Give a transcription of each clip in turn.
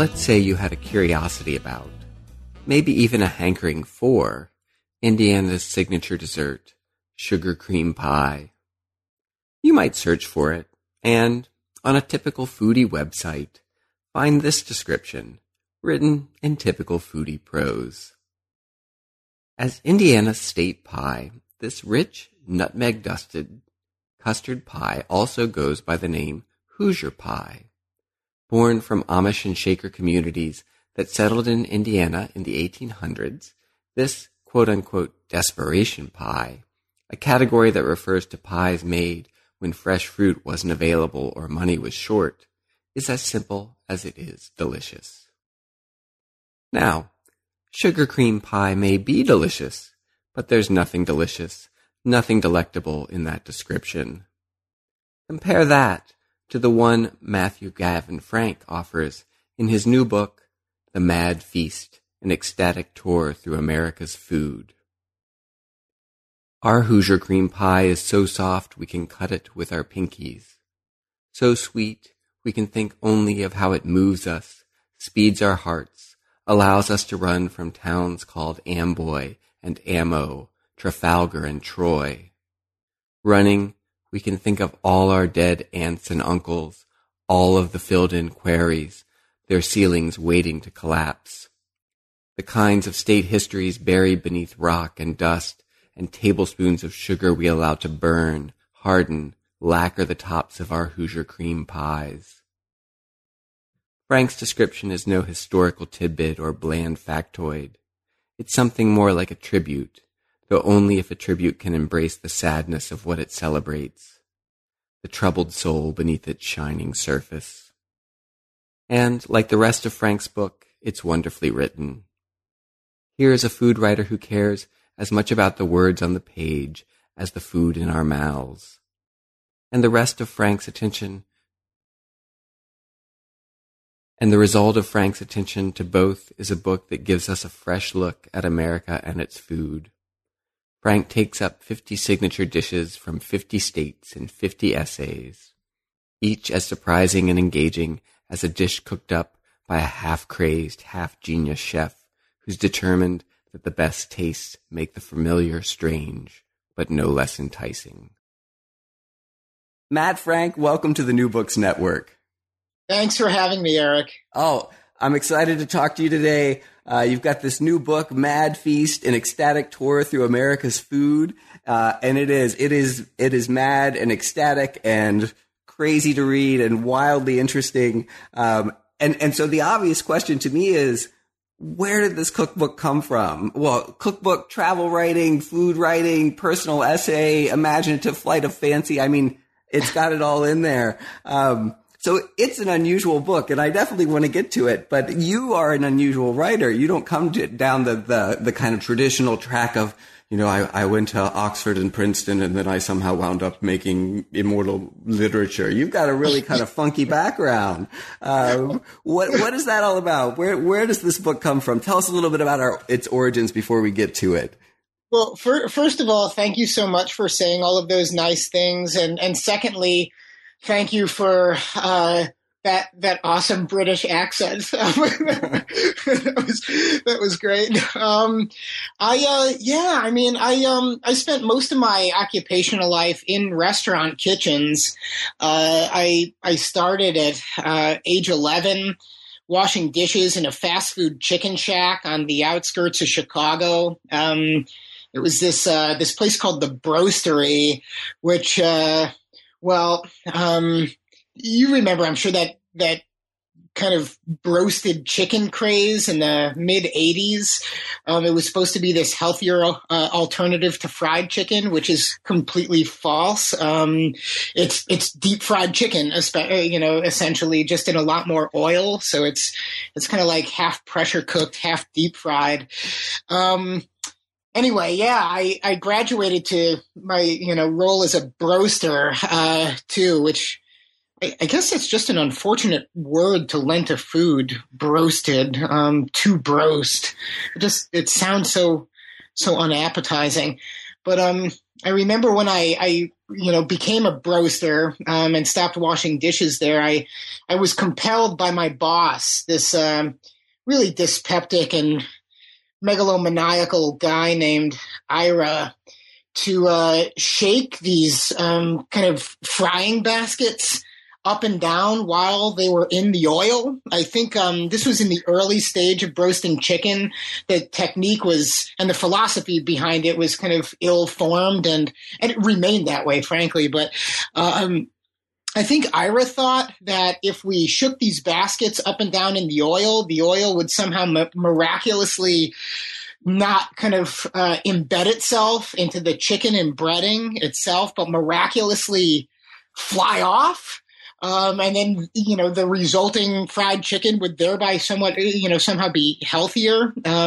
let's say you had a curiosity about, maybe even a hankering for, Indiana's signature dessert, sugar cream pie. You might search for it, and, on a typical foodie website, find this description, written in typical foodie prose. As Indiana's state pie, this rich, nutmeg-dusted custard pie also goes by the name Hoosier pie. Born from Amish and Shaker communities that settled in Indiana in the 1800s, this quote-unquote desperation pie, a category that refers to pies made when fresh fruit wasn't available or money was short, is as simple as it is delicious. Now, sugar cream pie may be delicious, but there's nothing delicious, nothing delectable in that description. Compare that to the one Matthew Gavin Frank offers in his new book, The Mad Feast, an ecstatic tour through America's food. Our Hoosier cream pie is so soft we can cut it with our pinkies. So sweet we can think only of how it moves us, speeds our hearts, allows us to run from towns called Amboy and Ammo, Trafalgar and Troy. Running, we can think of all our dead aunts and uncles, all of the filled-in quarries, their ceilings waiting to collapse. The kinds of state histories buried beneath rock and dust, and tablespoons of sugar we allow to burn, harden, lacquer the tops of our Hoosier cream pies. Frank's description is no historical tidbit or bland factoid. It's something more like a tribute, though only if a tribute can embrace the sadness of what it celebrates, the troubled soul beneath its shining surface. And, like the rest of Frank's book, it's wonderfully written. Here is a food writer who cares as much about the words on the page as the food in our mouths. And the result of Frank's attention to both is a book that gives us a fresh look at America and its food. Frank takes up 50 signature dishes from 50 states in 50 essays, each as surprising and engaging as a dish cooked up by a half-crazed, half-genius chef who's determined that the best tastes make the familiar strange, but no less enticing. Matt Frank, welcome to the New Books Network. Thanks for having me, Eric. Oh, I'm excited to talk to you today. You've got this new book, Mad Feast, an ecstatic tour through America's food. And it is mad and ecstatic and crazy to read and wildly interesting. And so the obvious question to me is, where did this cookbook come from? Well, cookbook, travel writing, food writing, personal essay, imaginative flight of fancy. I mean, it's got it all in there. So it's an unusual book, and I definitely want to get to it. But you are an unusual writer. You don't come down the kind of traditional track of, I went to Oxford and Princeton, and then I somehow wound up making immortal literature. You've got a really kind of funky background. What is that all about? Where does this book come from? Tell us a little bit about its origins before we get to it. Well, first of all, thank you so much for saying all of those nice things, and secondly, thank you for that awesome British accent. that was great. I spent most of my occupational life in restaurant kitchens. I started at age 11 washing dishes in a fast food chicken shack on the outskirts of Chicago. It was this place called the Broastery, which you remember, I'm sure, that kind of roasted chicken craze in the mid-'80s. It was supposed to be this healthier alternative to fried chicken, which is completely false. It's deep fried chicken, essentially just in a lot more oil. So it's kind of like half pressure cooked, half deep fried. Anyway, yeah, I graduated to my, role as a broaster, too, which I guess it's just an unfortunate word to lend to food, broasted, to broast. It sounds so unappetizing. But I remember when I became a broaster and stopped washing dishes there. I was compelled by my boss, this really dyspeptic and megalomaniacal guy named Ira, to shake these kind of frying baskets up and down while they were in the oil. I think this was in the early stage of broasting chicken. The technique was, and the philosophy behind it was kind of ill-formed, and it remained that way, frankly. But I think Ira thought that if we shook these baskets up and down in the oil would somehow miraculously not kind of embed itself into the chicken and breading itself, but miraculously fly off. And then, the resulting fried chicken would thereby somehow be healthier.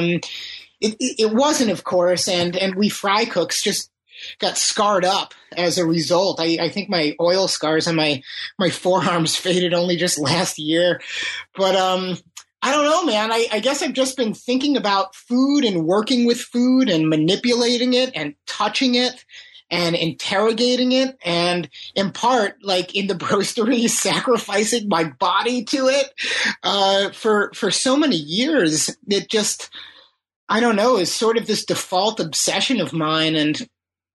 It wasn't, of course, and we fry cooks just got scarred up as a result. I think my oil scars on my forearms faded only just last year. But I don't know, man. I guess I've just been thinking about food and working with food and manipulating it and touching it and interrogating it, and in part, like in the broastery, sacrificing my body to it for so many years. It just, I don't know, is sort of this default obsession of mine. And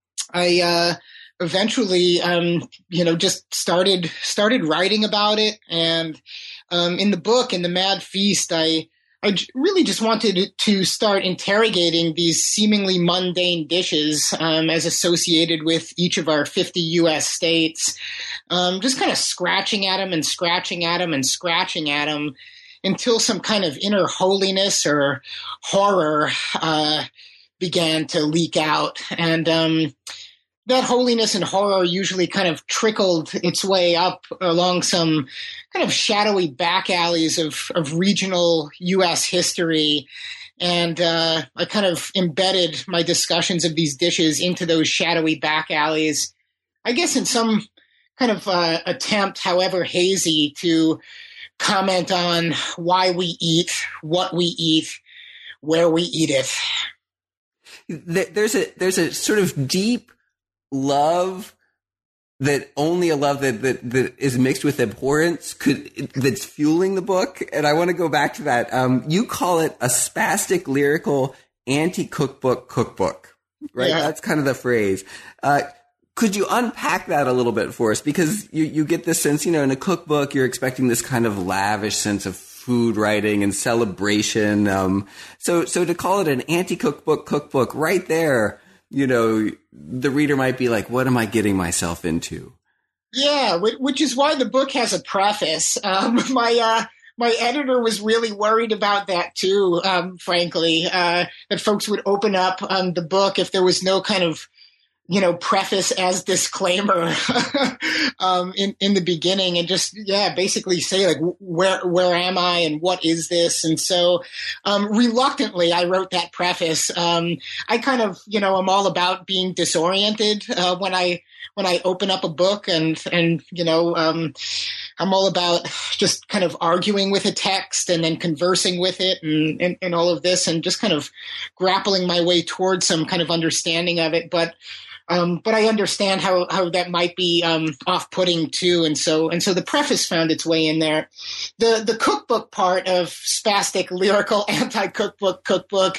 I eventually, just started writing about it. And in the book, in The Mad Feast, I really just wanted to start interrogating these seemingly mundane dishes as associated with each of our 50 U.S. states, just kind of scratching at them and scratching at them and scratching at them until some kind of inner holiness or horror began to leak out. And that holiness and horror usually kind of trickled its way up along some kind of shadowy back alleys of regional U.S. history. And I kind of embedded my discussions of these dishes into those shadowy back alleys, I guess in some kind of attempt, however hazy, to comment on why we eat, what we eat, where we eat it. There's a sort of deep love that only a love that is mixed with abhorrence that's fueling the book. And I want to go back to that. You call it a spastic lyrical cookbook, right? Yeah. That's kind of the phrase. Could you unpack that a little bit for us? Because you get this sense, in a cookbook, you're expecting this kind of lavish sense of food writing and celebration. So to call it an cookbook right there, the reader might be like, what am I getting myself into? Yeah, which is why the book has a preface. My editor was really worried about that too, frankly, that folks would open up the book if there was no kind of, preface as disclaimer in the beginning, and just, basically say like, where am I and what is this? And so reluctantly, I wrote that preface. I kind of, I'm all about being disoriented when I open up a book, and I'm all about just kind of arguing with a text and then conversing with it and all of this, and just kind of grappling my way towards some kind of understanding of it. But I understand how that might be off-putting too, and so the preface found its way in there. The cookbook part of spastic lyrical anti-cookbook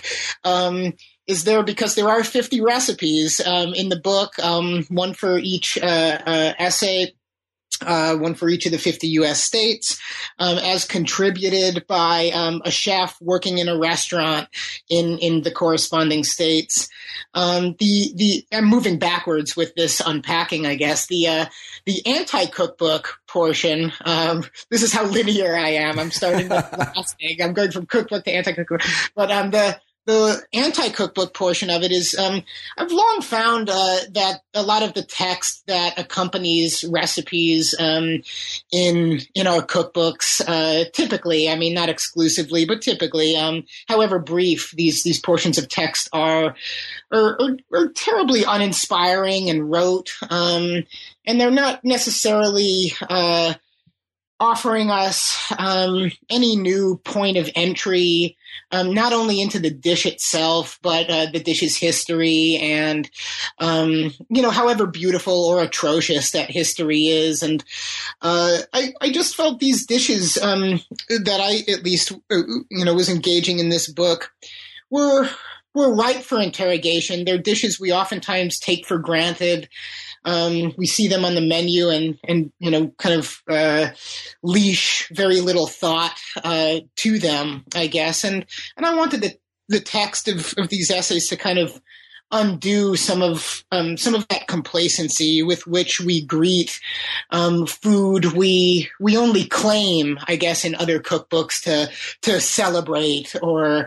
is there because there are 50 recipes in the book, one for each essay. One for each of the 50 U.S. states, as contributed by a chef working in a restaurant in the corresponding states. I'm moving backwards with this unpacking, I guess. The anti-cookbook portion, this is how linear I am. I'm starting with the last thing. I'm going from cookbook to anti-cookbook. But the anti-cookbook portion of it is, I've long found that a lot of the text that accompanies recipes in our cookbooks, typically, I mean, not exclusively, but typically, however brief these portions of text are terribly uninspiring and rote, and they're not necessarily offering us any new point of entry, not only into the dish itself, but the dish's history and, however beautiful or atrocious that history is. And I just felt these dishes that I at least, was engaging in this book were ripe for interrogation. They're dishes we oftentimes take for granted. We see them on the menu and kind of leash very little thought to them, I guess. And I wanted the text of these essays to kind of undo some of that complacency with which we greet food we only claim, I guess, in other cookbooks to celebrate or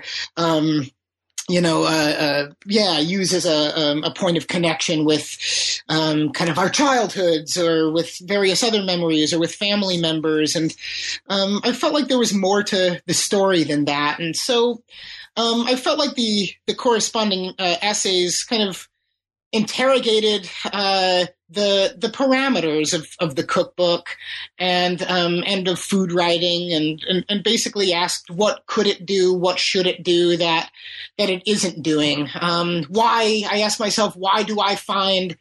use as a point of connection with kind of our childhoods or with various other memories or with family members. And I felt like there was more to the story than that. And so I felt like the corresponding essays kind of interrogated the parameters of the cookbook and of food writing and basically asked what could it do, what should it do that it isn't doing. Why, I asked myself, why do I find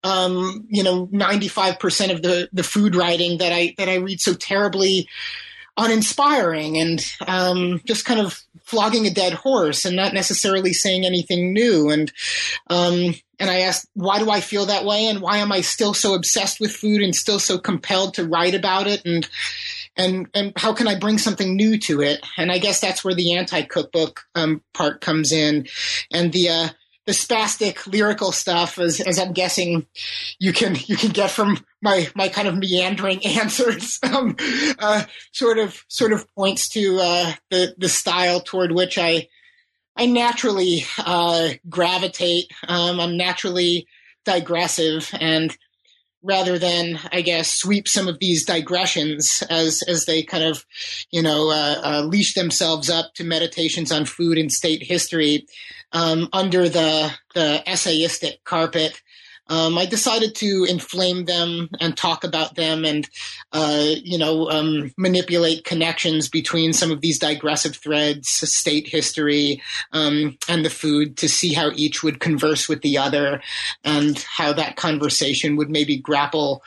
95% of the food writing that I read so terribly uninspiring and just kind of flogging a dead horse and not necessarily saying anything new. And I asked, why do I feel that way? And why am I still so obsessed with food and still so compelled to write about it? And how can I bring something new to it? And I guess that's where the anti-cookbook part comes in. And the spastic lyrical stuff, as I'm guessing you can get from my kind of meandering answers, sort of points to the style toward which I naturally gravitate. I'm naturally digressive, and rather than, I guess, sweep some of these digressions as they kind of, leash themselves up to meditations on food and state history under the essayistic carpet, I decided to inflame them and talk about them and, manipulate connections between some of these digressive threads, state history, and the food to see how each would converse with the other and how that conversation would maybe grapple,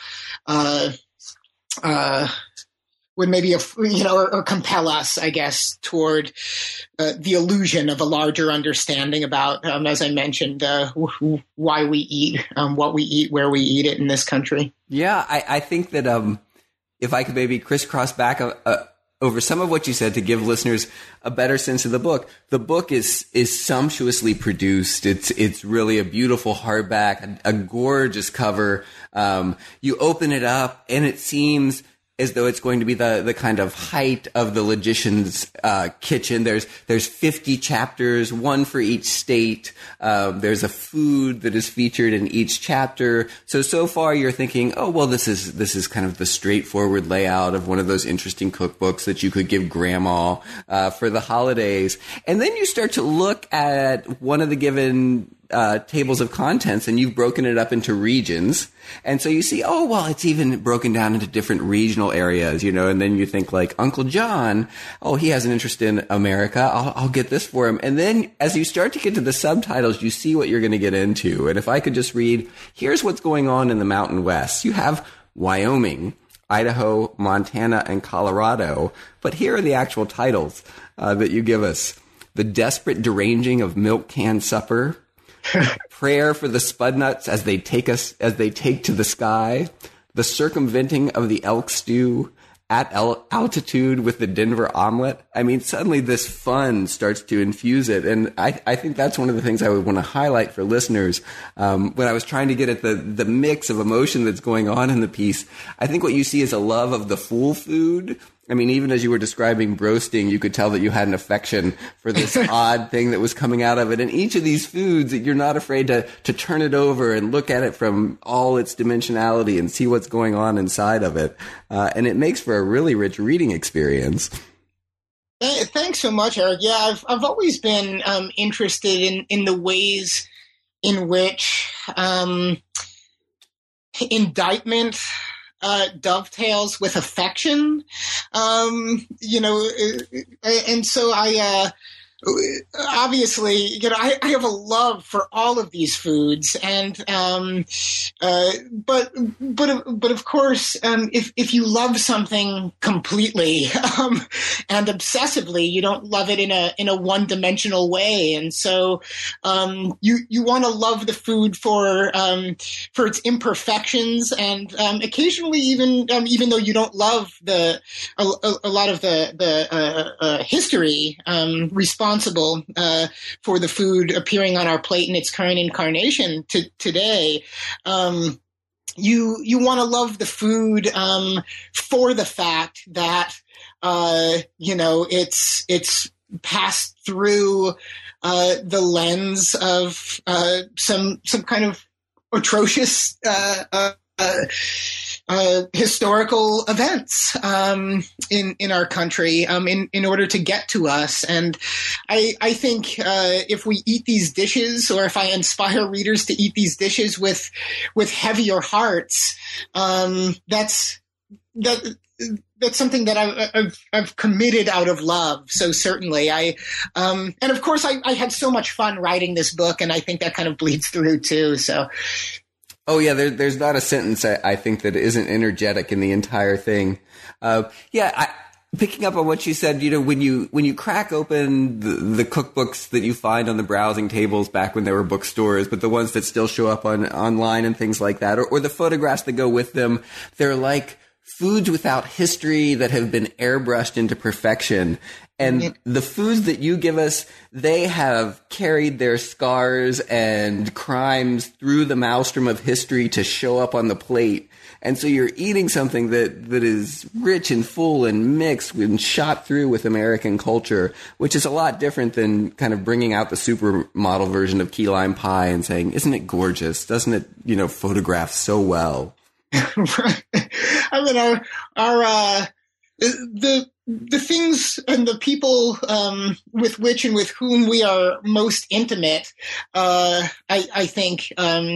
would maybe, or compel us, I guess, toward the illusion of a larger understanding about, as I mentioned, why we eat, what we eat, where we eat it in this country. Yeah, I think that if I could maybe crisscross back over some of what you said to give listeners a better sense of the book is sumptuously produced. It's really a beautiful hardback, a gorgeous cover. You open it up and it seems as though it's going to be the kind of height of the logician's kitchen. There's 50 chapters, one for each state. There's a food that is featured in each chapter. So far you're thinking, oh, well, this is kind of the straightforward layout of one of those interesting cookbooks that you could give grandma for the holidays. And then you start to look at one of the given tables of contents, and you've broken it up into regions. And so you see, oh, well, it's even broken down into different regional areas, and then you think like Uncle John, oh, he has an interest in America. I'll get this for him. And then as you start to get to the subtitles, you see what you're going to get into. And if I could just read, here's what's going on in the Mountain West. You have Wyoming, Idaho, Montana, and Colorado. But here are the actual titles that you give us. The Desperate Deranging of Milk Can Supper, Prayer for the Spudnuts as they take to the sky, The Circumventing of the Elk Stew, At Altitude with the Denver Omelet. I mean, suddenly this fun starts to infuse it. And I think that's one of the things I would want to highlight for listeners. When I was trying to get at the mix of emotion that's going on in the piece, I think what you see is a love of the full food. I mean, even as you were describing broasting, you could tell that you had an affection for this odd thing that was coming out of it. And each of these foods, you're not afraid to turn it over and look at it from all its dimensionality and see what's going on inside of it. And it makes for a really rich reading experience. Thanks so much, Eric. Yeah, I've always been interested in the ways in which indictment dovetails with affection. And so obviously, I have a love for all of these foods, and but of course, if you love something completely and obsessively, you don't love it in a one-dimensional way, and so you want to love the food for its imperfections, and occasionally even though you don't love a lot of the history responsible for the food appearing on our plate in its current incarnation today. You want to love the food for the fact that it's passed through the lens of some kind of atrocious historical events in our country in order to get to us. And I think if we eat these dishes, or if I inspire readers to eat these dishes with heavier hearts, that's something that I've committed out of love. So certainly and of course I had so much fun writing this book, and I think that kind of bleeds through too. So. Oh, yeah, there's not a sentence I think that isn't energetic in the entire thing. Picking up on what you said, when you crack open the cookbooks that you find on the browsing tables back when there were bookstores, but the ones that still show up online and things like that, or the photographs that go with them, they're like foods without history that have been airbrushed into perfection. And the foods that you give us, they have carried their scars and crimes through the maelstrom of history to show up on the plate. And so you're eating something that is rich and full and mixed and shot through with American culture, which is a lot different than kind of bringing out the supermodel version of key lime pie and saying, isn't it gorgeous? Doesn't it, photograph so well? Right. I mean, the things and the people with which and with whom we are most intimate, I think,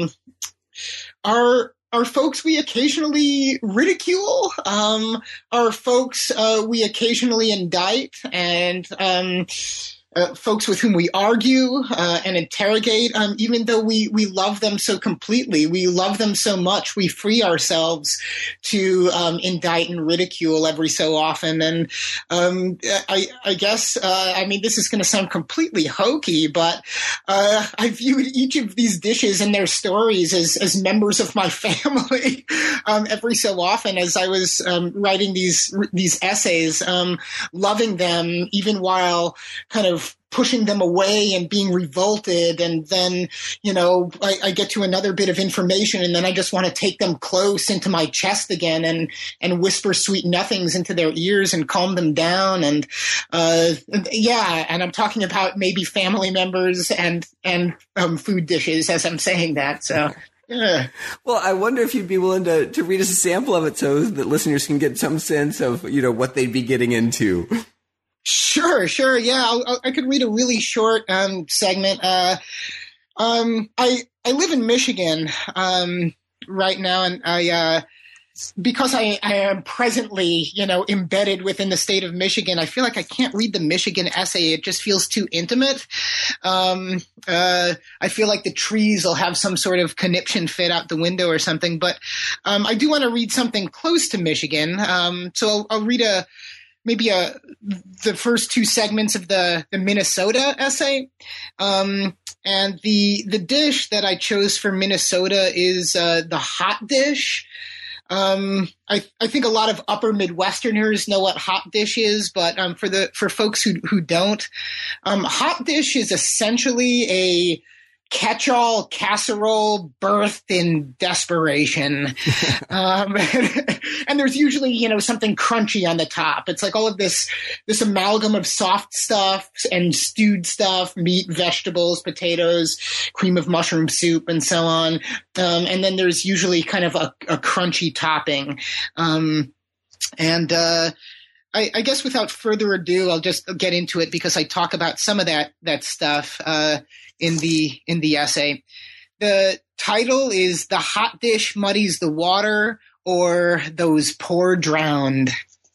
are folks we occasionally ridicule, are folks we occasionally indict, and folks with whom we argue and interrogate, even though we love them so completely. We love them so much. We free ourselves to indict and ridicule every so often. And I guess, this is going to sound completely hokey, but I viewed each of these dishes and their stories as members of my family every so often as I was writing these essays, loving them even while kind of pushing them away and being revolted. And then, I get to another bit of information, and then I just want to take them close into my chest again and whisper sweet nothings into their ears and calm them down. And and I'm talking about maybe family members and food dishes as I'm saying that. So. Yeah. Well, I wonder if you'd be willing to read us a sample of it so that listeners can get some sense of, what they'd be getting into. Sure. Yeah, I could read a really short segment. I live in Michigan right now, and because I am presently, embedded within the state of Michigan, I feel like I can't read the Michigan essay. It just feels too intimate. I feel like the trees will have some sort of conniption fit out the window or something. But I do want to read something close to Michigan. So I'll read the first two segments of the Minnesota essay. And the dish that I chose for Minnesota is the hot dish. I think a lot of upper Midwesterners know what hot dish is, but for folks who don't, hot dish is essentially a catch-all casserole birthed in desperation. And there's usually, something crunchy on the top. It's like all of this amalgam of soft stuff and stewed stuff, meat, vegetables, potatoes, cream of mushroom soup, and so on. And then there's usually kind of a crunchy topping. I guess without further ado, I'll just get into it because I talk about some of that stuff in the essay. The title is "The Hot Dish Muddies the Water, or those poor drowned.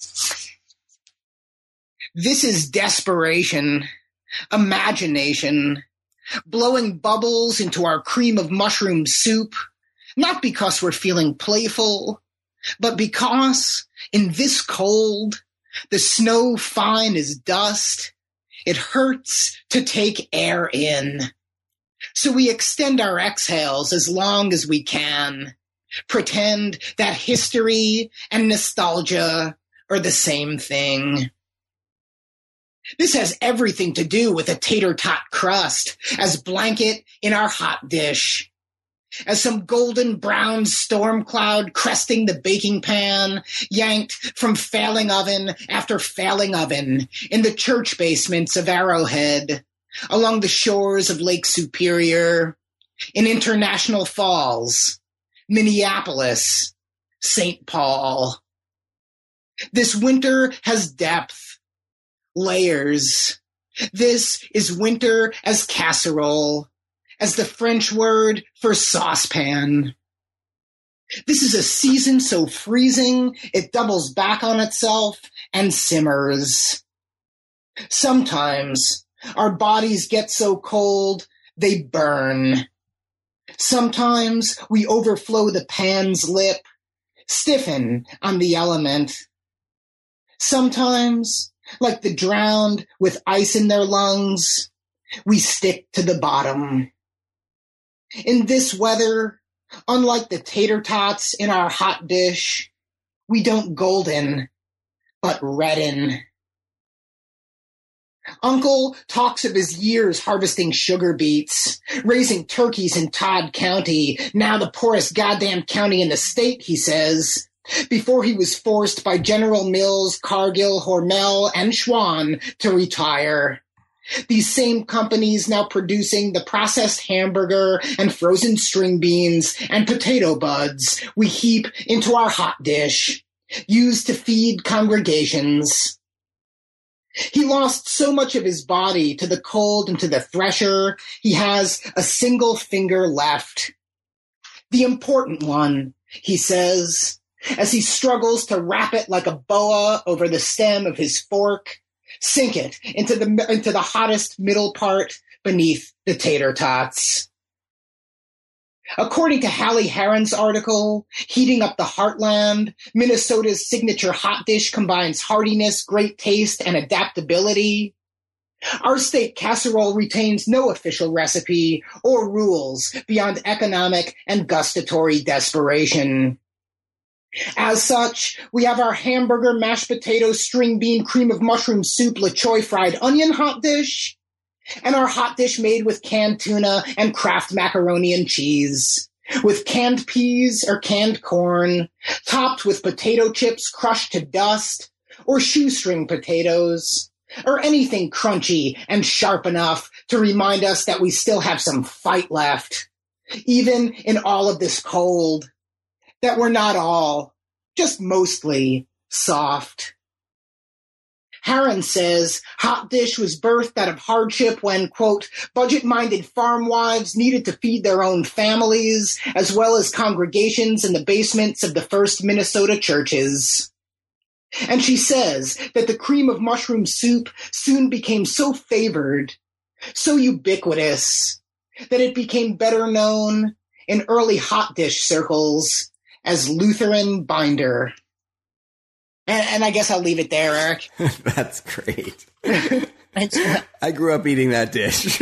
This is desperation, imagination, blowing bubbles into our cream of mushroom soup, not because we're feeling playful, but because in this cold, the snow fine as dust, it hurts to take air in. So we extend our exhales as long as we can, pretend that history and nostalgia are the same thing. This has everything to do with a tater tot crust as blanket in our hot dish, as some golden brown storm cloud cresting the baking pan, yanked from failing oven after failing oven in the church basements of Arrowhead, along the shores of Lake Superior, in International Falls, Minneapolis, St. Paul. This winter has depth, layers. This is winter as casserole, as the French word for saucepan. This is a season so freezing it doubles back on itself and simmers. Sometimes our bodies get so cold they burn. Sometimes we overflow the pan's lip, stiffen on the element. Sometimes, like the drowned with ice in their lungs, we stick to the bottom. In this weather, unlike the tater tots in our hot dish, we don't golden, but redden. Uncle talks of his years harvesting sugar beets, raising turkeys in Todd County, now the poorest goddamn county in the state, he says, before he was forced by General Mills, Cargill, Hormel, and Schwan to retire. These same companies now producing the processed hamburger and frozen string beans and potato buds we heap into our hot dish, used to feed congregations. He lost so much of his body to the cold and to the thresher, he has a single finger left. The important one, he says, as he struggles to wrap it like a boa over the stem of his fork, sink it into the hottest middle part beneath the tater tots. According to Hallie Herron's article, Heating Up the Heartland, Minnesota's signature hot dish combines heartiness, great taste, and adaptability. Our state casserole retains no official recipe or rules beyond economic and gustatory desperation. As such, we have our hamburger, mashed potato, string bean, cream of mushroom soup, La Choy fried onion hot dish, and our hot dish made with canned tuna and Kraft macaroni and cheese, with canned peas or canned corn, topped with potato chips crushed to dust, or shoestring potatoes, or anything crunchy and sharp enough to remind us that we still have some fight left, even in all of this cold, that we're not all, just mostly, soft. Herron says hot dish was birthed out of hardship when, quote, budget-minded farm wives needed to feed their own families, as well as congregations in the basements of the first Minnesota churches. And she says that the cream of mushroom soup soon became so favored, so ubiquitous, that it became better known in early hot dish circles as Lutheran binder. And I guess I'll leave it there, Eric. That's great. I grew up eating that dish.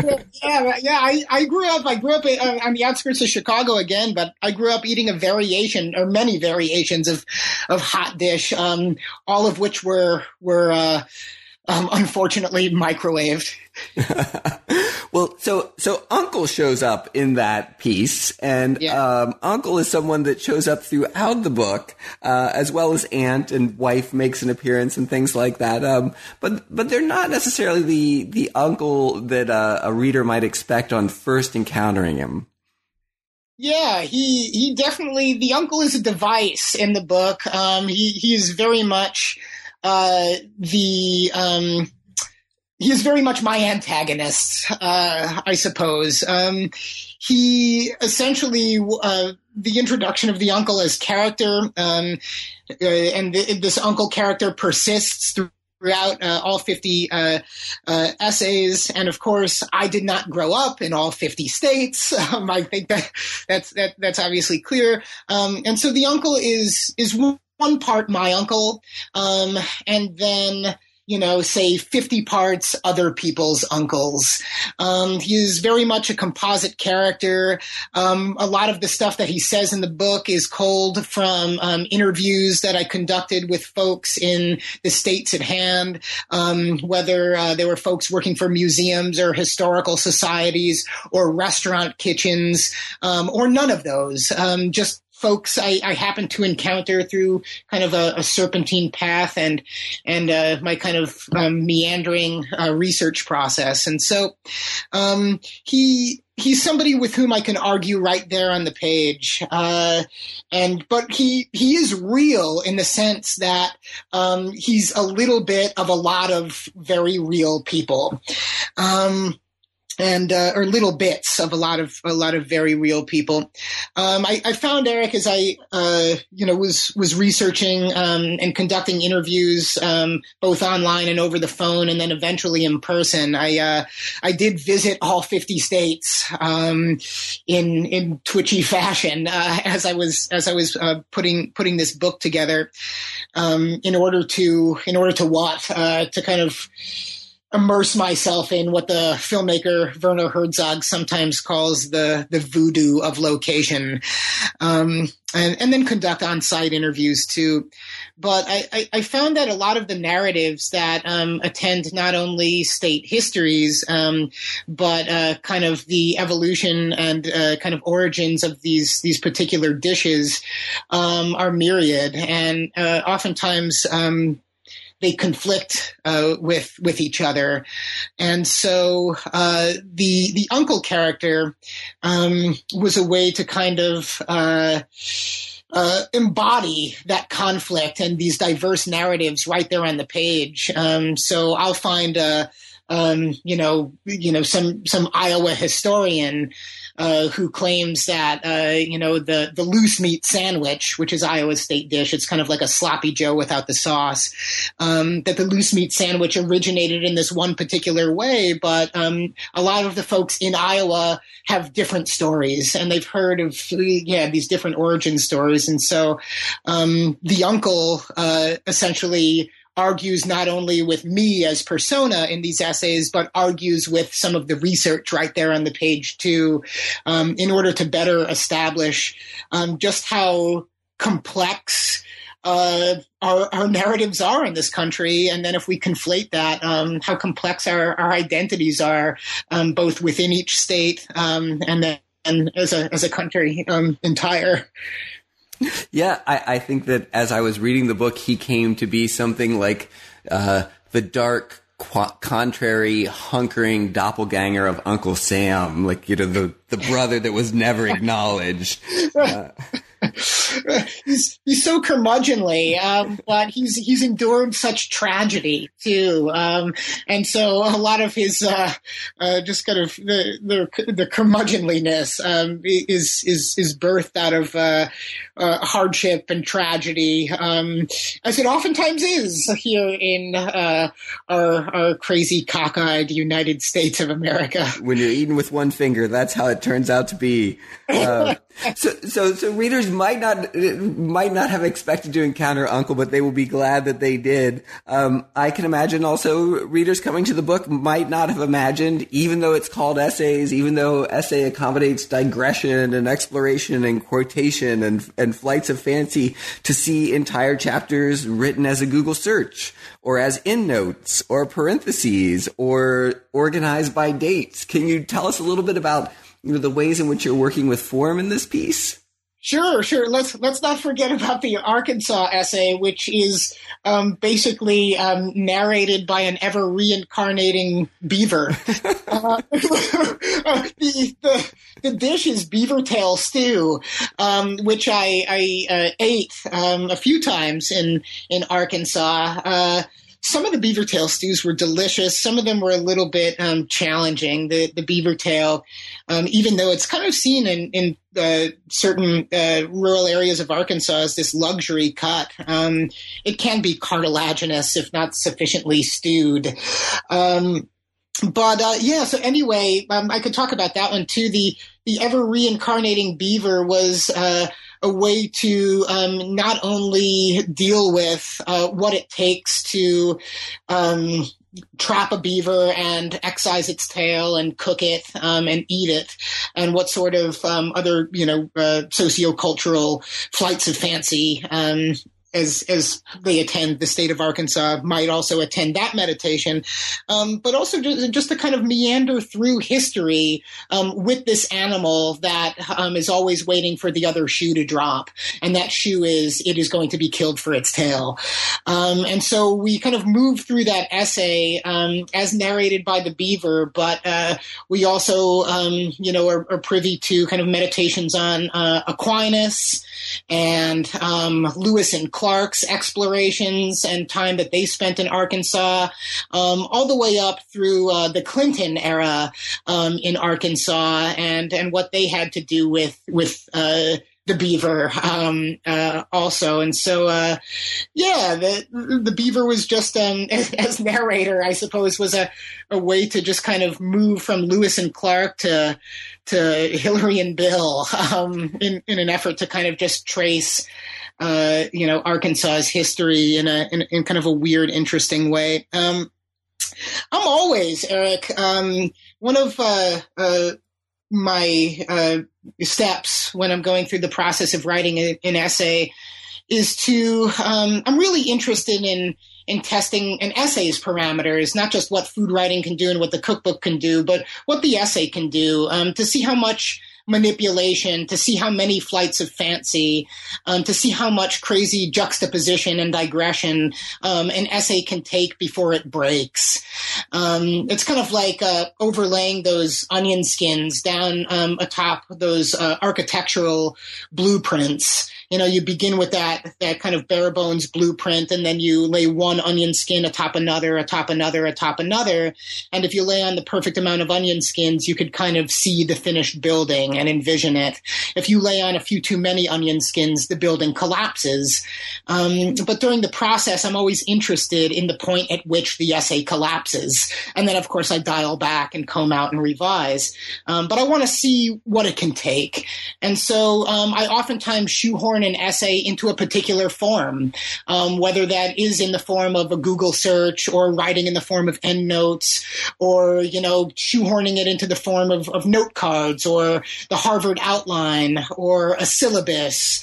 I grew up on the outskirts of Chicago again, but I grew up eating a variation or many variations of hot dish, all of which were unfortunately microwaved. Well, so Uncle shows up in that piece, and Uncle is someone that shows up throughout the book, as well as Aunt and Wife makes an appearance and things like that. But they're not necessarily the uncle that a reader might expect on first encountering him. Yeah, he definitely, the uncle is a device in the book. He is very much he is very much my antagonist, I suppose. He essentially, the introduction of the uncle as character, and this uncle character persists throughout all 50 essays. And of course, I did not grow up in all 50 states. I think that's obviously clear. And so the uncle is one part my uncle, and then, say 50 parts other people's uncles. He is very much a composite character. A lot of the stuff that he says in the book is culled from interviews that I conducted with folks in the states at hand, whether they were folks working for museums or historical societies or restaurant kitchens, or none of those, just folks I happened to encounter through kind of a serpentine path and my kind of meandering research process. And so he's somebody with whom I can argue right there on the page. But he is real in the sense that he's a little bit of a lot of very real people. Or little bits of a lot of very real people. I found, Eric, as I was researching and conducting interviews both online and over the phone, and then eventually in person. I did visit all 50 states in twitchy fashion as I was putting this book together in order to what to kind of immerse myself in what the filmmaker Werner Herzog sometimes calls the voodoo of location, and then conduct on-site interviews too. But I found that a lot of the narratives that attend not only state histories, but kind of the evolution and kind of origins of these particular dishes are myriad, and oftentimes they conflict with each other. And so the uncle character was a way to kind of embody that conflict and these diverse narratives right there on the page. So I'll find some Iowa historian who claims that, the loose meat sandwich, which is Iowa's state dish, it's kind of like a sloppy Joe without the sauce, that the loose meat sandwich originated in this one particular way. But a lot of the folks in Iowa have different stories, and they've heard of, these different origin stories. And so the uncle essentially argues not only with me as persona in these essays, but argues with some of the research right there on the page too, in order to better establish just how complex our narratives are in this country. And then if we conflate that, how complex our identities are, both within each state and then as a country entire. Yeah, I think that as I was reading the book, he came to be something like the dark, contrary, hunkering doppelganger of Uncle Sam, like, the brother that was never acknowledged. He's so curmudgeonly, but he's endured such tragedy too, and so a lot of his just kind of the curmudgeonliness is birthed out of hardship and tragedy, as it oftentimes is here in our crazy cockeyed United States of America. When you're eating with one finger, that's how it turns out to be. So readers might not have expected to encounter Uncle, but they will be glad that they did. I can imagine also readers coming to the book might not have imagined, even though it's called essays, even though essay accommodates digression and exploration and quotation and flights of fancy, to see entire chapters written as a Google search or as endnotes or parentheses or organized by dates. Can you tell us a little bit about the ways in which you're working with form in this piece? Sure. Let's not forget about the Arkansas essay, which is basically narrated by an ever reincarnating beaver. The dish is beaver tail stew, which I ate a few times in Arkansas. some of the beaver tail stews were delicious. Some of them were a little bit challenging. The beaver tail, even though it's kind of seen in certain rural areas of Arkansas as this luxury cut, it can be cartilaginous if not sufficiently stewed. So anyway, I could talk about that one too. The ever reincarnating beaver was a way to not only deal with what it takes to trap a beaver and excise its tail and cook it and eat it, and what sort of other sociocultural flights of fancy as they attend the state of Arkansas might also attend that meditation, but also just to kind of meander through history with this animal that is always waiting for the other shoe to drop, and that shoe is it is going to be killed for its tail. And so we kind of move through that essay as narrated by the beaver, but we also are privy to kind of meditations on Aquinas and Lewis and Clark's explorations and time that they spent in Arkansas, all the way up through the Clinton era in Arkansas, and what they had to do with the beaver also. And so, the beaver was just, as narrator, I suppose, was a way to just kind of move from Lewis and Clark to Hillary and Bill in an effort to kind of just trace Arkansas's history in kind of a weird, interesting way. I'm always, Eric, one of my steps when I'm going through the process of writing an essay is to, I'm really interested in testing an essay's parameters, not just what food writing can do and what the cookbook can do, but what the essay can do, to see how much manipulation, to see how many flights of fancy, to see how much crazy juxtaposition and digression an essay can take before it breaks. It's kind of like overlaying those onion skins down atop those architectural blueprints. You begin with that kind of bare bones blueprint, and then you lay one onion skin atop another, atop another, atop another. And if you lay on the perfect amount of onion skins, you could kind of see the finished building and envision it. If you lay on a few too many onion skins, the building collapses. But during the process, I'm always interested in the point at which the essay collapses. And then, of course, I dial back and comb out and revise. But I want to see what it can take. And so I oftentimes shoehorn an essay into a particular form, whether that is in the form of a Google search or writing in the form of endnotes, or, shoehorning it into the form of note cards or the Harvard outline or a syllabus,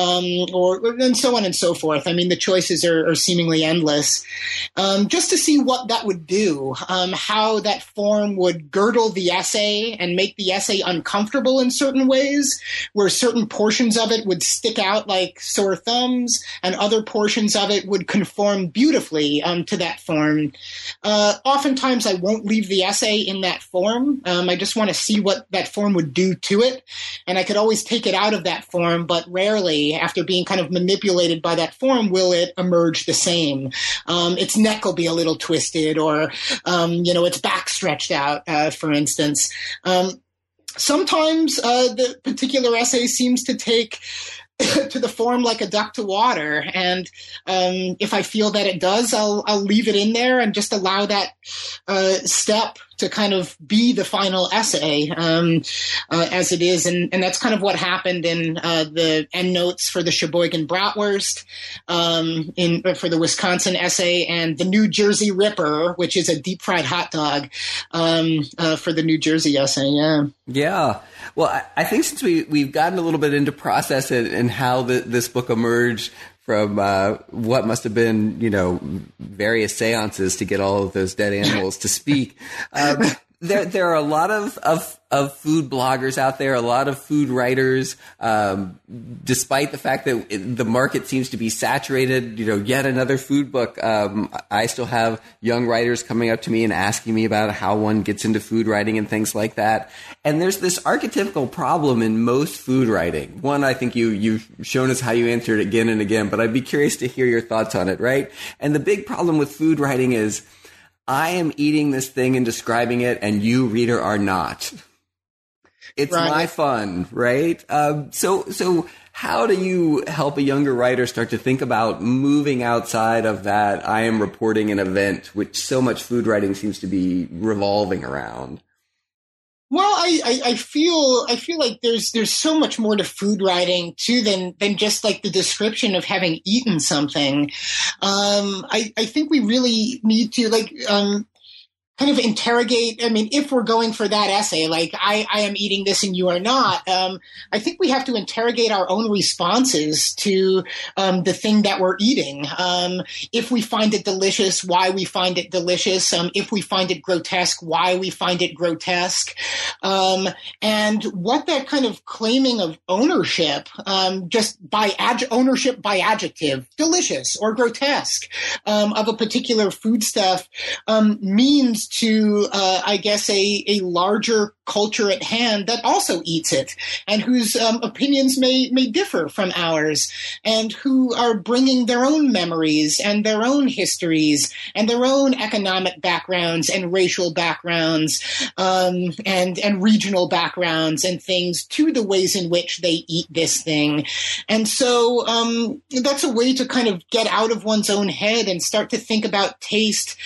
and so on and so forth. I mean, the choices are seemingly endless. Just to see what that would do, how that form would girdle the essay and make the essay uncomfortable in certain ways, where certain portions of it would stick out like sore thumbs and other portions of it would conform beautifully to that form. Oftentimes I won't leave the essay in that form. I just want to see what that form would do to it. And I could always take it out of that form, but rarely, after being kind of manipulated by that form, will it emerge the same. Its neck will be a little twisted, or, its back stretched out, for instance. Sometimes the particular essay seems to take to the form like a duck to water. And if I feel that it does, I'll leave it in there and just allow that step to kind of be the final essay as it is. And that's kind of what happened in the endnotes for the Sheboygan Bratwurst, for the Wisconsin essay, and the New Jersey Ripper, which is a deep fried hot dog, for the New Jersey essay. Yeah. Yeah. Well, I think since we've gotten a little bit into process and how this book emerged from what must have been, various seances to get all of those dead animals to speak. There are a lot of food bloggers out there, a lot of food writers, despite the fact that the market seems to be saturated, yet another food book. I still have young writers coming up to me and asking me about how one gets into food writing and things like that. And there's this archetypical problem in most food writing. One, I think you've shown us how you answered it again and again, but I'd be curious to hear your thoughts on it, right? And the big problem with food writing is, I am eating this thing and describing it, and you, reader, are not. It's right. My fun, right? So how do you help a younger writer start to think about moving outside of that I am reporting an event, which so much food writing seems to be revolving around? Well, I feel like there's so much more to food writing too than just like the description of having eaten something. I think we really need to kind of interrogate. I mean, if we're going for that essay, like I am eating this and you are not, I think we have to interrogate our own responses to the thing that we're eating. If we find it delicious, why we find it delicious. If we find it grotesque, why we find it grotesque. And what that kind of claiming of ownership, just by ownership by adjective, delicious or grotesque, of a particular foodstuff, means to, I guess, a larger culture at hand that also eats it and whose opinions may differ from ours and who are bringing their own memories and their own histories and their own economic backgrounds and racial backgrounds and regional backgrounds and things to the ways in which they eat this thing. And so that's a way to kind of get out of one's own head and start to think about taste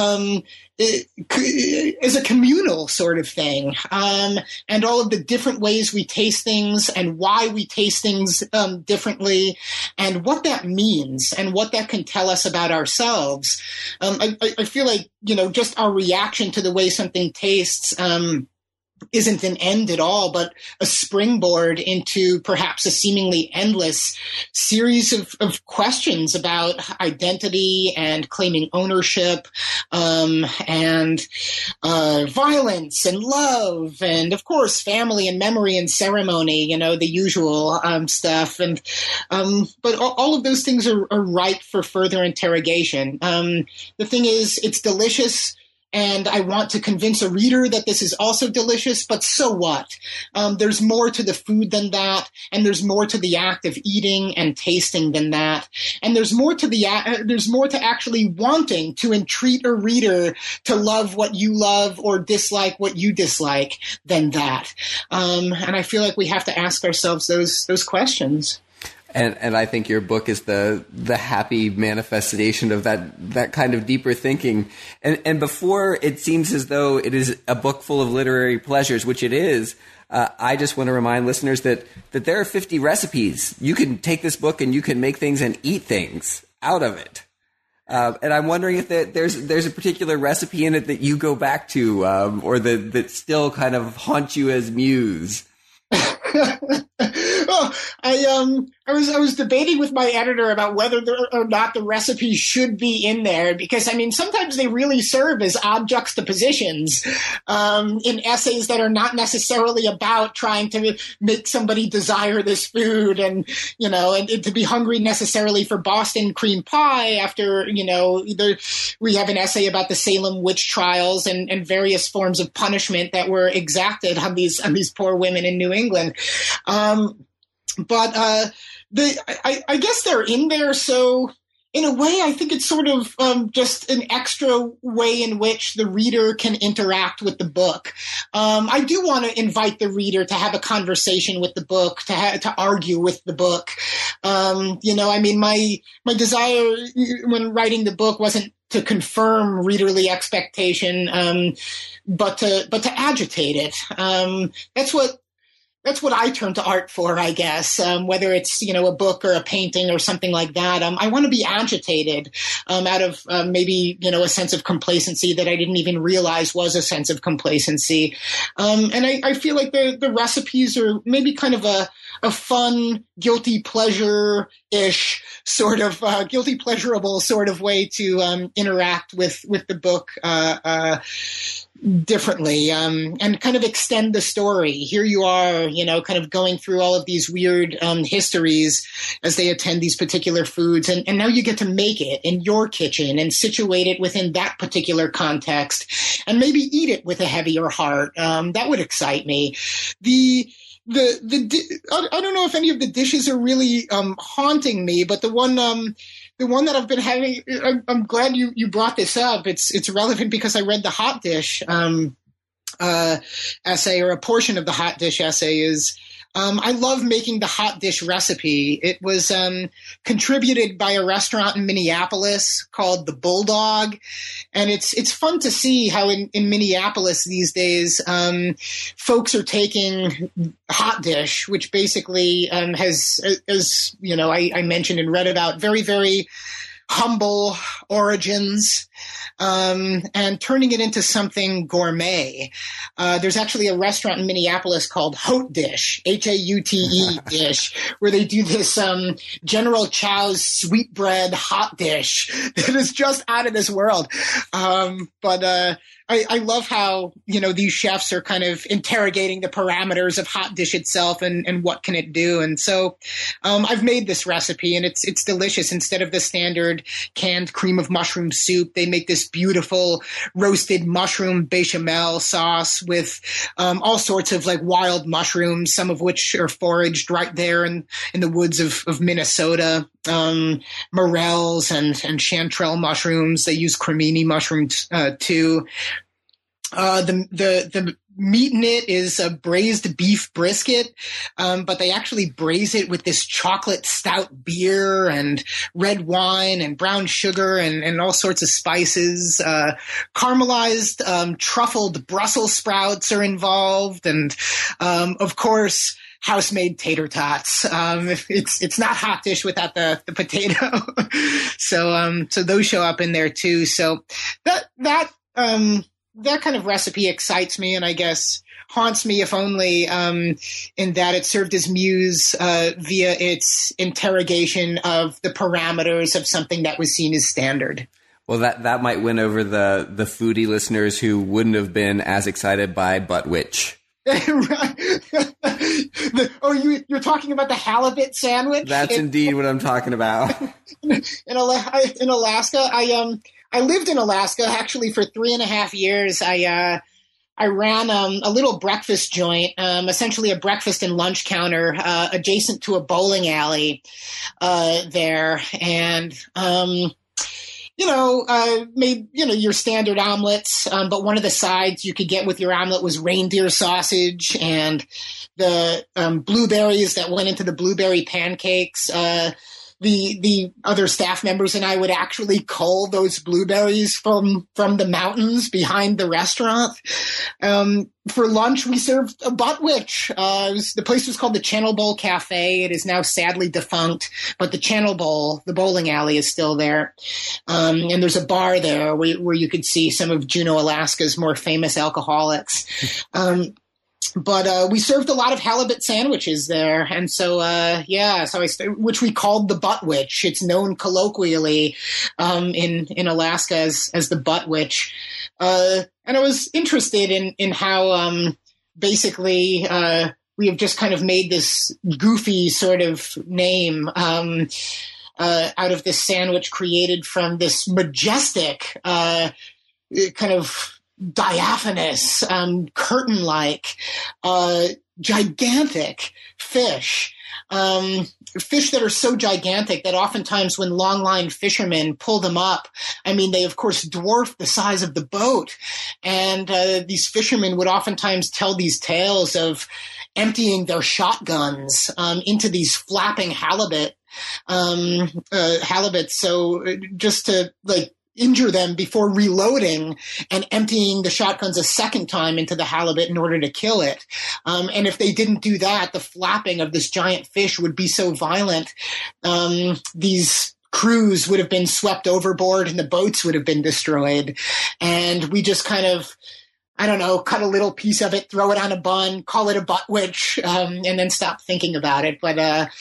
as a communal sort of thing, and all of the different ways we taste things and why we taste things differently and what that means and what that can tell us about ourselves. I feel like, just our reaction to the way something tastes isn't an end at all, but a springboard into perhaps a seemingly endless series of questions about identity and claiming ownership, and violence and love, and of course family and memory and ceremony, the usual stuff. And but all of those things are ripe for further interrogation. The thing is, it's delicious. And I want to convince a reader that this is also delicious, but so what? There's more to the food than that, and there's more to the act of eating and tasting than that, and there's more to actually wanting to entreat a reader to love what you love or dislike what you dislike than that. And I feel like we have to ask ourselves those questions. And I think your book is the happy manifestation of that kind of deeper thinking. And before it seems as though it is a book full of literary pleasures, which it is, I just want to remind listeners that there are 50 recipes. You can take this book and you can make things and eat things out of it. And I'm wondering if there's a particular recipe in it that you go back to, or that still kind of haunt you as muse. Oh, I was debating with my editor about whether or not the recipes should be in there, because sometimes they really serve as odd juxtapositions in essays that are not necessarily about trying to make somebody desire this food and to be hungry necessarily for Boston cream pie after either we have an essay about the Salem witch trials and various forms of punishment that were exacted on these poor women in New England. But I guess they're in there. So in a way, I think it's sort of just an extra way in which the reader can interact with the book. I do want to invite the reader to have a conversation with the book, to argue with the book. My desire when writing the book wasn't to confirm readerly expectation, but to agitate it. That's what I turn to art for, I guess, whether it's, a book or a painting or something like that. I want to be agitated out of maybe, a sense of complacency that I didn't even realize was a sense of complacency. And I feel like the recipes are maybe kind of a a fun, guilty pleasure-ish sort of guilty pleasurable sort of way to interact with the book differently, and kind of extend the story. Here you are, kind of going through all of these weird histories as they attend these particular foods. And now you get to make it in your kitchen and situate it within that particular context and maybe eat it with a heavier heart. That would excite me. I don't know if any of the dishes are really haunting me, but the one that I've been having, I'm glad you brought this up. It's relevant because I read the hot dish essay, or a portion of the hot dish essay is, I love making the hot dish recipe. It was contributed by a restaurant in Minneapolis called the Bulldog. And it's fun to see how in Minneapolis these days, folks are taking hot dish, which basically has, as I mentioned and read about, very, very humble origins, and turning it into something gourmet. There's actually a restaurant in Minneapolis called Haute Dish, Haute dish, where they do this General Chow's sweetbread hot dish that is just out of this world. But I love how, these chefs are kind of interrogating the parameters of hot dish itself and what can it do. And so I've made this recipe, and it's delicious. Instead of the standard canned cream of mushroom soup, they make this beautiful roasted mushroom bechamel sauce with all sorts of like wild mushrooms, some of which are foraged right there in the woods of Minnesota. Morels and chanterelle mushrooms. They use cremini mushrooms too. The meat in it is a braised beef brisket, but they actually braise it with this chocolate stout beer and red wine and brown sugar and all sorts of spices. Caramelized, truffled Brussels sprouts are involved, and of course, house-made tater tots. It's not hot dish without the potato. So those show up in there too. So that kind of recipe excites me, and I guess haunts me, if only in that it served as muse via its interrogation of the parameters of something that was seen as standard. Well, that might win over the foodie listeners who wouldn't have been as excited by Butt Witch. You're talking about the halibut sandwich? That's indeed what I'm talking about. In Alaska, I lived in Alaska actually for 3.5 years. I ran a little breakfast joint, essentially a breakfast and lunch counter adjacent to a bowling alley there, and made, your standard omelets. But one of the sides you could get with your omelet was reindeer sausage, and the blueberries that went into the blueberry pancakes. The other staff members and I would actually cull those blueberries from the mountains behind the restaurant. For lunch, we served a butt witch. The place was called the Channel Bowl Cafe. It is now sadly defunct, but the Channel Bowl, the bowling alley, is still there. And there's a bar there where you could see some of Juneau, Alaska's more famous alcoholics. But we served a lot of halibut sandwiches there, and so which we called the Butt Witch. It's known colloquially in Alaska as the Butt Witch. And I was interested in how basically we have just kind of made this goofy sort of name out of this sandwich created from this majestic kind of diaphanous, curtain-like, gigantic fish. Fish that are so gigantic that oftentimes when long-line fishermen pull them up, they of course dwarf the size of the boat. And these fishermen would oftentimes tell these tales of emptying their shotguns into these flapping halibut. So just to injure them before reloading and emptying the shotguns a second time into the halibut in order to kill it. And if they didn't do that, the flapping of this giant fish would be so violent, these crews would have been swept overboard and the boats would have been destroyed. And we just kind of I don't know, cut a little piece of it, throw it on a bun, call it a buttwitch, and then stop thinking about it. But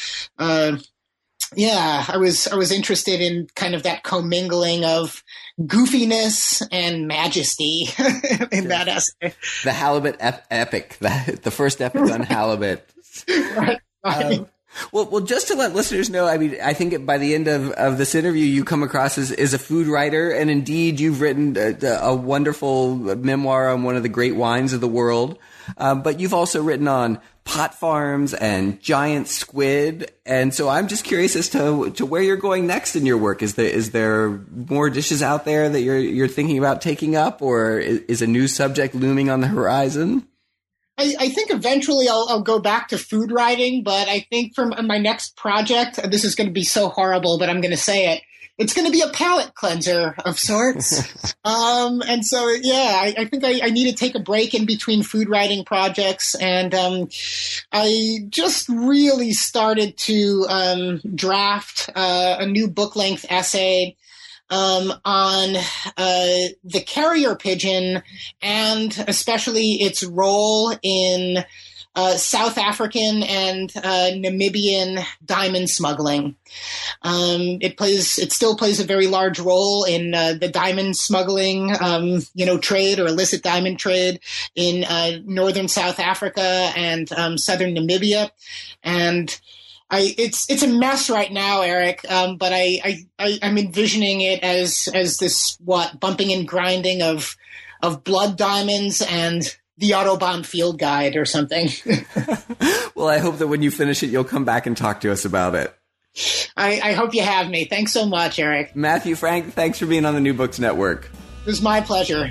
yeah, I was interested in kind of that commingling of goofiness and majesty in that essay. The halibut epic, the first epic on halibut. Right. Well, just to let listeners know, I mean, I think by the end of this interview, you come across as a food writer, and indeed, you've written a wonderful memoir on one of the great wines of the world. But you've also written on pot farms and giant squid, and so I'm just curious as to where you're going next in your work. Is there more dishes out there that you're thinking about taking up, or is a new subject looming on the horizon? I think eventually I'll go back to food writing, but I think for my next project, this is going to be so horrible, but I'm going to say it. It's going to be a palate cleanser of sorts. And so, yeah, I think I need to take a break in between food writing projects. And I just really started to draft a new book-length essay on the carrier pigeon and especially its role in South African and Namibian diamond smuggling. It still plays a very large role in the diamond smuggling, trade or illicit diamond trade in northern South Africa and southern Namibia. And it's a mess right now, Eric. But I'm envisioning it as this bumping and grinding of blood diamonds and the Autobahn Field Guide or something. Well, I hope that when you finish it, you'll come back and talk to us about it. I hope you have me. Thanks so much, Eric. Matthew Frank, thanks for being on the New Books Network. It was my pleasure.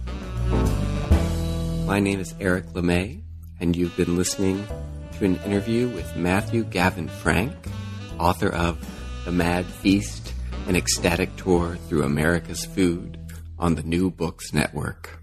My name is Eric LeMay, and you've been listening to an interview with Matthew Gavin Frank, author of The Mad Feast, an ecstatic tour through America's food on the New Books Network.